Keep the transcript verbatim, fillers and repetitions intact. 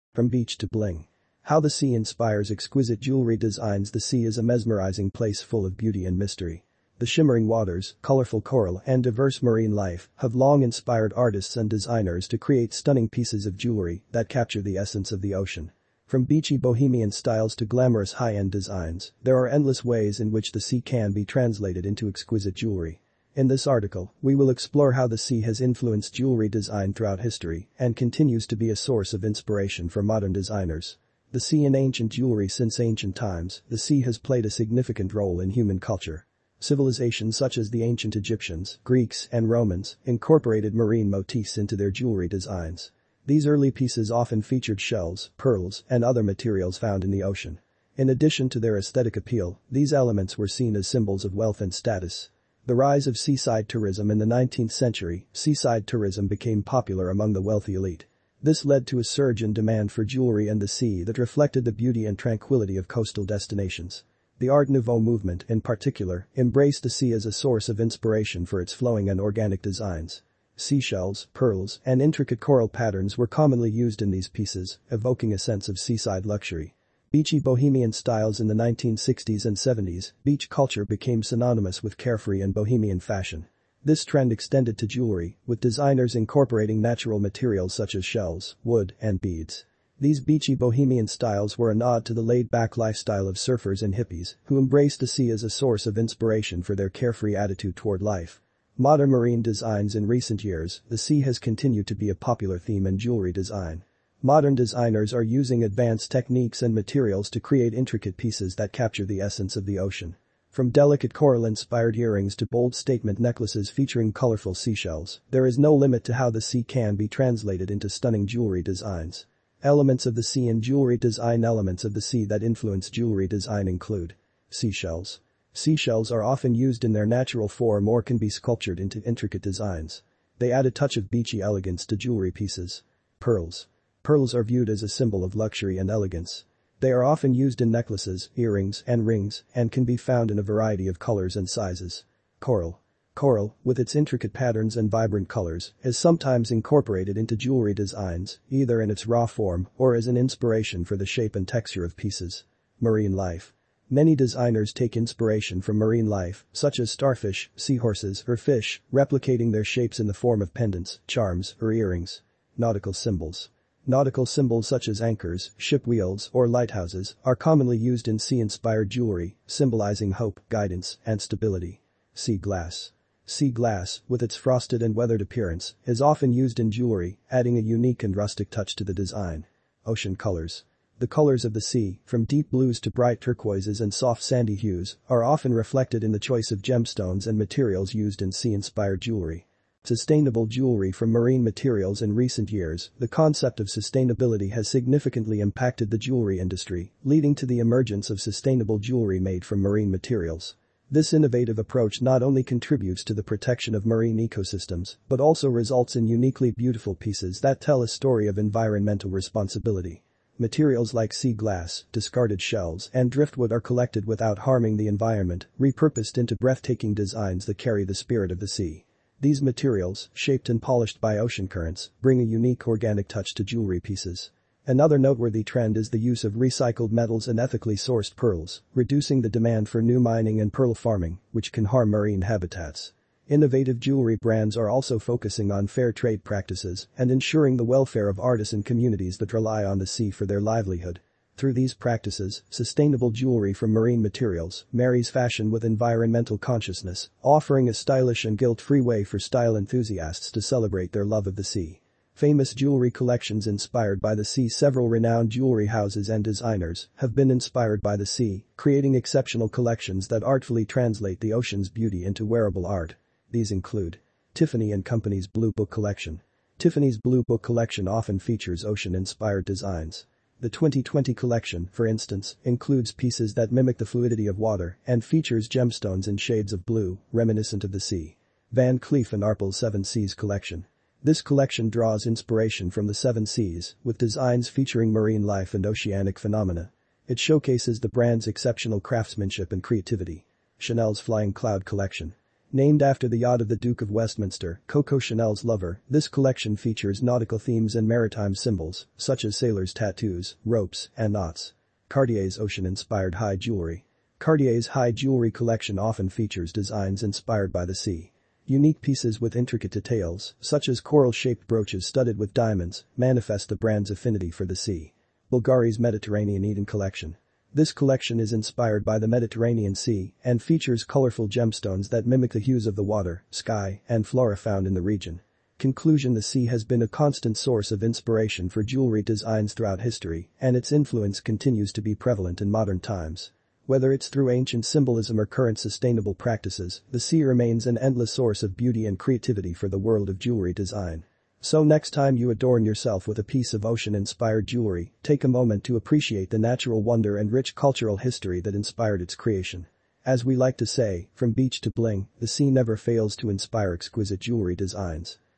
From beach to bling. How the sea inspires exquisite jewelry designs. The sea is a mesmerizing place full of beauty and mystery. The shimmering waters, colorful coral and diverse marine life have long inspired artists and designers to create stunning pieces of jewelry that capture the essence of the ocean. From beachy bohemian styles to glamorous high-end designs, there are endless ways in which the sea can be translated into exquisite jewelry. In this article, we will explore how the sea has influenced jewelry design throughout history and continues to be a source of inspiration for modern designers. The sea in ancient jewelry. Since ancient times, the sea has played a significant role in human culture. Civilizations such as the ancient Egyptians, Greeks, and Romans incorporated marine motifs into their jewelry designs. These early pieces often featured shells, pearls, and other materials found in the ocean. In addition to their aesthetic appeal, these elements were seen as symbols of wealth and status. The rise of seaside tourism. In the nineteenth century, seaside tourism became popular among the wealthy elite. This led to a surge in demand for jewelry and the sea that reflected the beauty and tranquility of coastal destinations. The Art Nouveau movement, in particular, embraced the sea as a source of inspiration for its flowing and organic designs. Seashells, pearls, and intricate coral patterns were commonly used in these pieces, evoking a sense of seaside luxury. Beachy bohemian styles. In the nineteen sixties and seventies, beach culture became synonymous with carefree and bohemian fashion. This trend extended to jewelry, with designers incorporating natural materials such as shells, wood, and beads. These beachy bohemian styles were a nod to the laid-back lifestyle of surfers and hippies who embraced the sea as a source of inspiration for their carefree attitude toward life. Modern marine designs. In recent years, the sea has continued to be a popular theme in jewelry design. Modern designers are using advanced techniques and materials to create intricate pieces that capture the essence of the ocean. From delicate coral-inspired earrings to bold statement necklaces featuring colorful seashells, there is no limit to how the sea can be translated into stunning jewelry designs. Elements of the sea in jewelry design. Elements of the sea that influence jewelry design include seashells. Seashells are often used in their natural form or can be sculptured into intricate designs. They add a touch of beachy elegance to jewelry pieces. Pearls. Pearls are viewed as a symbol of luxury and elegance. They are often used in necklaces, earrings, and rings, and can be found in a variety of colors and sizes. Coral. Coral, with its intricate patterns and vibrant colors, is sometimes incorporated into jewelry designs, either in its raw form or as an inspiration for the shape and texture of pieces. Marine life. Many designers take inspiration from marine life, such as starfish, seahorses, or fish, replicating their shapes in the form of pendants, charms, or earrings. Nautical symbols. Nautical symbols such as anchors, ship wheels, or lighthouses are commonly used in sea-inspired jewelry, symbolizing hope, guidance, and stability. Sea glass. Sea glass, with its frosted and weathered appearance, is often used in jewelry, adding a unique and rustic touch to the design. Ocean colors. The colors of the sea, from deep blues to bright turquoises and soft sandy hues, are often reflected in the choice of gemstones and materials used in sea-inspired jewelry. Sustainable jewelry from marine materials. In recent years, the concept of sustainability has significantly impacted the jewelry industry, leading to the emergence of sustainable jewelry made from marine materials. This innovative approach not only contributes to the protection of marine ecosystems, but also results in uniquely beautiful pieces that tell a story of environmental responsibility. Materials like sea glass, discarded shells, and driftwood are collected without harming the environment, repurposed into breathtaking designs that carry the spirit of the sea. These materials, shaped and polished by ocean currents, bring a unique organic touch to jewelry pieces. Another noteworthy trend is the use of recycled metals and ethically sourced pearls, reducing the demand for new mining and pearl farming, which can harm marine habitats. Innovative jewelry brands are also focusing on fair trade practices and ensuring the welfare of artisan communities that rely on the sea for their livelihood. Through these practices, sustainable jewelry from marine materials marries fashion with environmental consciousness, offering a stylish and guilt-free way for style enthusiasts to celebrate their love of the sea. Famous jewelry collections inspired by the sea. Several renowned jewelry houses and designers have been inspired by the sea, creating exceptional collections that artfully translate the ocean's beauty into wearable art. These include Tiffany and Company's Blue Book Collection. Tiffany's Blue Book Collection often features ocean-inspired designs. The twenty twenty collection, for instance, includes pieces that mimic the fluidity of water and features gemstones in shades of blue, reminiscent of the sea. Van Cleef and Arpels Seven Seas Collection. This collection draws inspiration from the seven seas, with designs featuring marine life and oceanic phenomena. It showcases the brand's exceptional craftsmanship and creativity. Chanel's Flying Cloud Collection. Named after the yacht of the Duke of Westminster, Coco Chanel's lover, this collection features nautical themes and maritime symbols, such as sailors' tattoos, ropes, and knots. Cartier's ocean-inspired high jewelry. Cartier's high jewelry collection often features designs inspired by the sea. Unique pieces with intricate details, such as coral-shaped brooches studded with diamonds, manifest the brand's affinity for the sea. Bulgari's Mediterranean Eden collection. This collection is inspired by the Mediterranean Sea and features colorful gemstones that mimic the hues of the water, sky, and flora found in the region. Conclusion: the sea has been a constant source of inspiration for jewelry designs throughout history, and its influence continues to be prevalent in modern times. Whether it's through ancient symbolism or current sustainable practices, the sea remains an endless source of beauty and creativity for the world of jewelry design. So next time you adorn yourself with a piece of ocean-inspired jewelry, take a moment to appreciate the natural wonder and rich cultural history that inspired its creation. As we like to say, from beach to bling, the sea never fails to inspire exquisite jewelry designs.